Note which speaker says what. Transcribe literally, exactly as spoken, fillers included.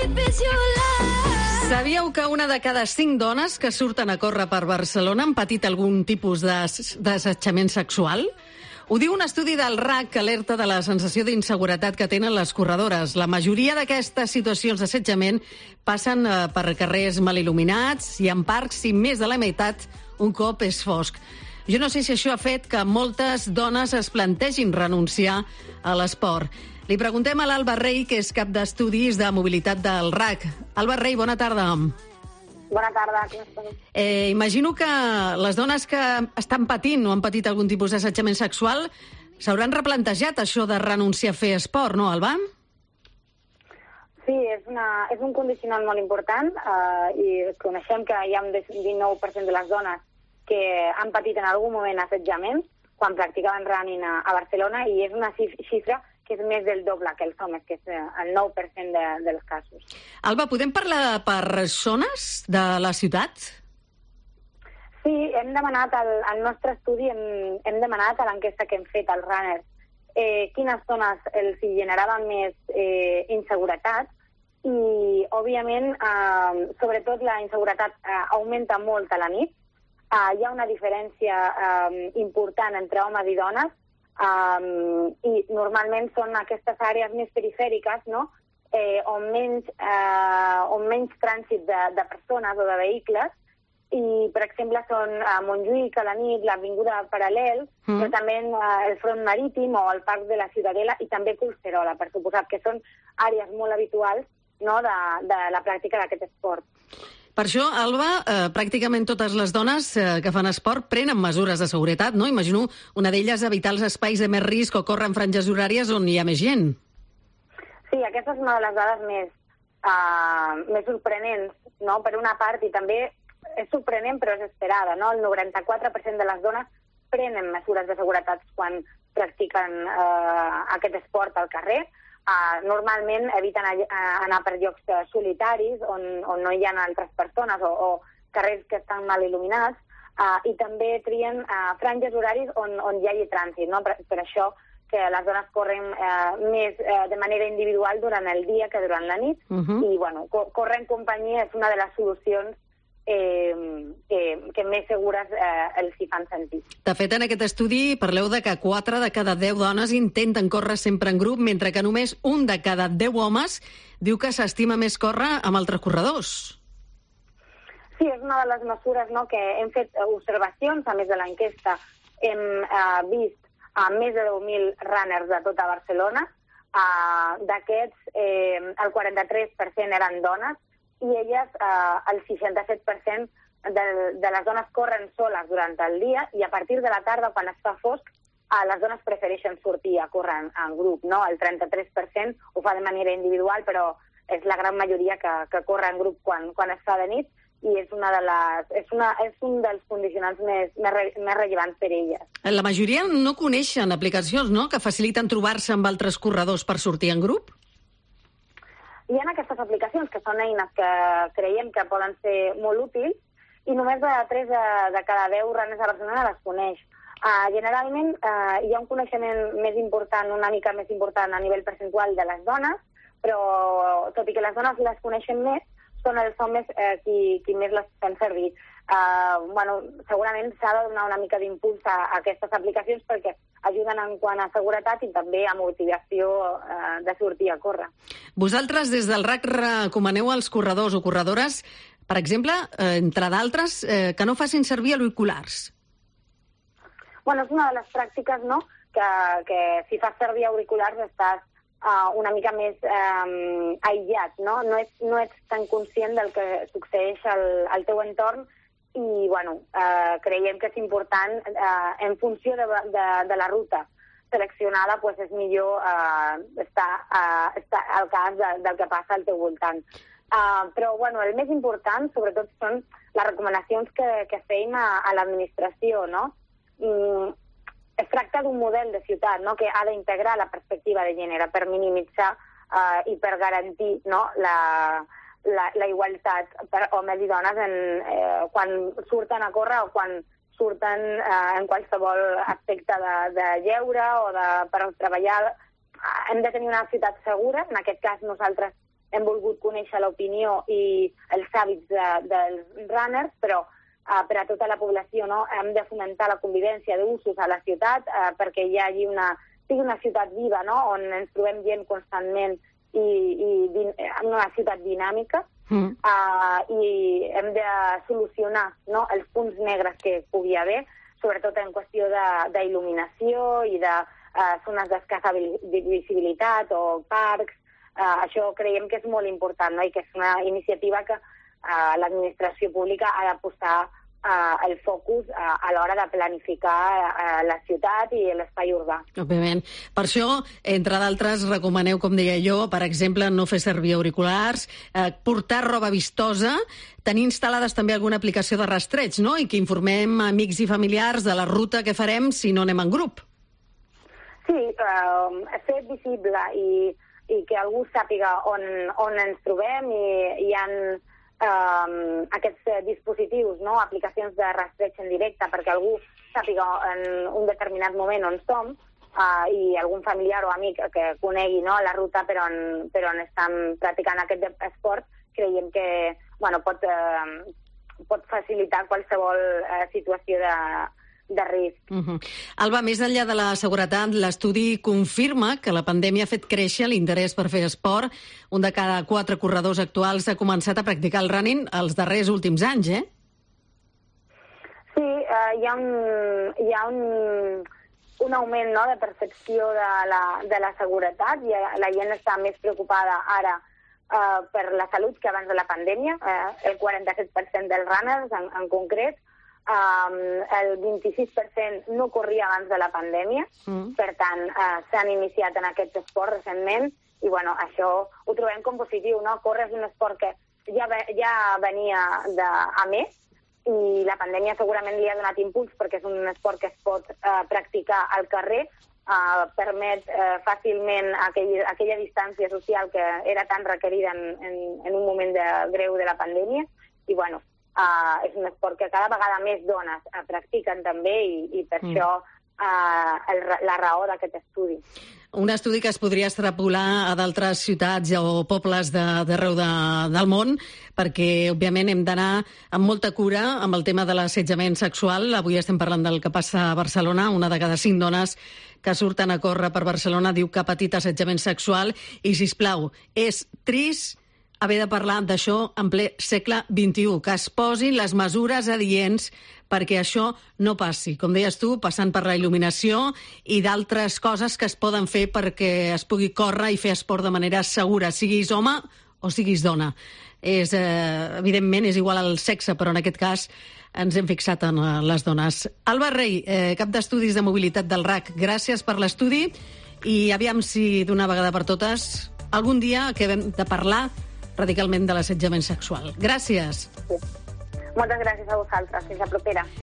Speaker 1: Sabíeu que una de cada cinc dones que surten a córrer per Barcelona han patit algun tipus d'assetjament sexual? Ho diu un estudi del R A C que alerta de la sensació d'inseguretat que tenen les corredores. La majoria d'aquestes situacions d'assetjament passen eh, per carrers mal il·luminats i en parcs i més de la meitat un cop és fosc. Jo no sé si això ha fet que moltes dones es plantegin renunciar a l'esport. Li preguntem a l'Alba Rei, que és cap d'estudis de mobilitat del R A C. Alba Rei, bona tarda.
Speaker 2: Bona tarda.
Speaker 1: Eh, imagino que les dones que estan patint o han patit algun tipus d'assetjament sexual s'hauran replantejat això de renunciar a fer esport, no, Alba?
Speaker 2: Sí, és, una, és un condicionant molt important eh, i coneixem que hi ha un dinou per cent de les dones que han patit en algun moment assetjament quan practicaven running a, a Barcelona, i és una xifra que és més del doble que els homes, que és el nou per cent de, dels casos.
Speaker 1: Alba, podem parlar per zones de la ciutat?
Speaker 2: Sí, hem demanat, al, al nostre estudi, hem, hem demanat a l'enquesta que hem fet als runners eh, quines zones els generaven més eh, inseguretat, i, òbviament, eh, sobretot la inseguretat eh, augmenta molt a la nit. Eh, hi ha una diferència eh, important entre homes i dones, Um, i normalment són aquestes àrees més perifèriques, no? eh, on, menys, eh, on menys trànsit de, de persones o de vehicles, i per exemple són a Montjuïc a la nit, l'Avinguda Paral·lel, mm. però també uh, el Front Marítim o el Parc de la Ciutadella, i també Collserola, per suposat, que són àrees molt habituals, no?, de, de la pràctica d'aquest esport.
Speaker 1: Per això, Alba, eh, pràcticament totes les dones eh, que fan esport prenen mesures de seguretat, no? Imagino una d'elles evitar els espais de més risc o córrer en franges horàries on hi ha més gent.
Speaker 2: Sí, aquesta és una de les dades més, uh, més sorprenents, no?, per una part, i també és sorprenent però és esperada, no? El noranta-quatre per cent de les dones prenen mesures de seguretat quan practiquen uh, aquest esport al carrer. Uh, normalment eviten anar per llocs solitaris on, on no hi ha altres persones o, o carrers que estan mal il·luminats, uh, i també trien uh, franges horaris on, on hi hagi trànsit, no? Per, per això que les dones corren uh, més uh, de manera individual durant el dia que durant la nit, uh-huh. i bueno, co- córrer en companyia és una de les solucions Eh, que, que més segures eh, els hi fan sentir.
Speaker 1: De fet, en aquest estudi parleu de que quatre de cada deu dones intenten córrer sempre en grup, mentre que només un de cada deu homes diu que s'estima més córrer amb altres corredors.
Speaker 2: Sí, és una de les mesures, no?, que hem fet observacions, a més de l'enquesta. Hem eh, vist a més de deu mil runners de tota Barcelona. Eh, D'aquests, eh, el quaranta-tres per cent eren dones, i elles, eh, el seixanta-set per cent de, de les dones corren soles durant el dia, i a partir de la tarda, quan es fa fosc, eh, les dones prefereixen sortir a córrer en, en grup, no? El trenta-tres per cent ho fa de manera individual, però és la gran majoria que, que corre en grup quan, quan es fa de nit, i és, una de les, és, una, és un dels condicionants més, més, re, més rellevants per elles.
Speaker 1: La majoria no coneixen aplicacions, no?, que faciliten trobar-se amb altres corredors per sortir en grup?
Speaker 2: Hi ha aquestes aplicacions que són eines que creiem que poden ser molt útils, i només de tres de, de cada deu runners a Barcelona les coneix. Uh, generalment uh, hi ha un coneixement més important, una mica més important a nivell percentual de les dones, però tot i que les dones les coneixen més, són els homes eh, qui, qui més les fan servir. Uh, bueno, segurament s'ha de donar una mica d'impuls a, a aquestes aplicacions perquè ajuden en quant a seguretat i també a motivació uh, de sortir a córrer.
Speaker 1: Vosaltres, des del R A C, recomaneu als corredors o corredores, per exemple, eh, entre d'altres, eh, que no facin servir auriculars?
Speaker 2: Bueno, és una de les pràctiques, no?, que, que si fas servir auriculars estàs uh, una mica més um, aïllat, no? No ets, no ets tan conscient del que succeeix al, al teu entorn, i bueno, eh, creiem que és important, eh, en funció de, de, de la ruta seleccionada, pues és millor eh, estar, eh, estar al cas de, del que passa al teu voltant. Eh, però bueno, el més important, sobretot, són les recomanacions que, que feim a, a l'administració, no? Mm, es tracta d'un model de ciutat, no?, que ha d'integrar la perspectiva de gènere per minimitzar eh, i per garantir, no?, la... La, la igualtat per homes i dones en, eh, quan surten a córrer o quan surten eh, en qualsevol aspecte de, de lleure o de, per treballar. Hem de tenir una ciutat segura. En aquest cas nosaltres hem volgut conèixer l'opinió i els hàbits de, dels runners, però uh, per a tota la població, no? Hem de fomentar la convivència d'usos a la ciutat uh, perquè hi hagi una, sigui una ciutat viva, no? On ens trobem gent constantment i, i din, en una ciutat dinàmica. Mm. Uh, I hem de solucionar, no? Els punts negres que pugui haver, sobretot en qüestió d'il·luminació i de uh, zones d'escassa visibilitat o parcs. Uh, això creiem que és molt important, no? I que és una iniciativa que uh, l'administració pública ha de posar uh, el focus uh, a l'hora de planificar uh, la ciutat i l'espai urbà.
Speaker 1: Òbviament. Per això, entre d'altres, recomaneu, com deia jo, per exemple, no fer servir auriculars, eh, portar roba vistosa, tenir instal·lades també alguna aplicació de rastreig, no? I que informem amics i familiars de la ruta que farem si no anem en grup.
Speaker 2: Sí, uh, fer visible i, i que algú sàpiga on, on ens trobem i hi ha um, aquests dispositius, no? Aplicacions de rastreig en directe perquè algú sàpiga en un determinat moment on som uh, i algun familiar o amic que conegui, no? La ruta per on, per on estan practicant aquest esport, creiem que bueno, pot, uh, pot facilitar qualsevol uh, situació de de risc.
Speaker 1: Uh-huh. Alba, més enllà de la seguretat, l'estudi confirma que la pandèmia ha fet créixer l'interès per fer esport. Un de cada quatre corredors actuals ha començat a practicar el running els darrers últims anys, eh?
Speaker 2: Sí, uh, hi ha un, hi ha un, un augment, no?, de percepció de la, de la seguretat i la gent està més preocupada ara uh, per la salut que abans de la pandèmia. Uh, el quaranta-set per cent dels runners, en, en concret, Um, el vint-i-sis per cent no corria abans de la pandèmia, mm. per tant, uh, s'han iniciat en aquest esport recentment i, bueno, això ho trobem com positiu, no? Córrer és un esport que ja, ve, ja venia de, a més i la pandèmia segurament li ha donat impuls perquè és un esport que es pot uh, practicar al carrer, uh, permet uh, fàcilment aquell, aquella distància social que era tan requerida en, en, en un moment de, greu de la pandèmia i, bueno, Uh, és un esport que cada vegada més dones uh, practiquen també i, i per mm. això uh, el, la raó d'aquest estudi.
Speaker 1: Un estudi que es podria extrapolar a d'altres ciutats o pobles d'arreu de, del món, perquè, òbviament, hem d'anar amb molta cura amb el tema de l'assetjament sexual. Avui estem parlant del que passa a Barcelona. Una de cada cinc dones que surten a córrer per Barcelona diu que ha patit assetjament sexual. I, sisplau, és trist haver de parlar d'això en ple segle vint-i-u, que es posin les mesures adients perquè això no passi. Com deies tu, passant per la il·luminació i d'altres coses que es poden fer perquè es pugui córrer i fer esport de manera segura, siguis home o siguis dona. És, eh, evidentment, és igual al sexe, però en aquest cas ens hem fixat en les dones. Alba Rei, eh, cap d'estudis de mobilitat del R A C, gràcies per l'estudi i aviam si d'una vegada per totes algun dia acabem de parlar radicalment de l'assetjament sexual. Gràcies.
Speaker 2: Sí. Moltes gràcies a vosaltres. Fins la propera.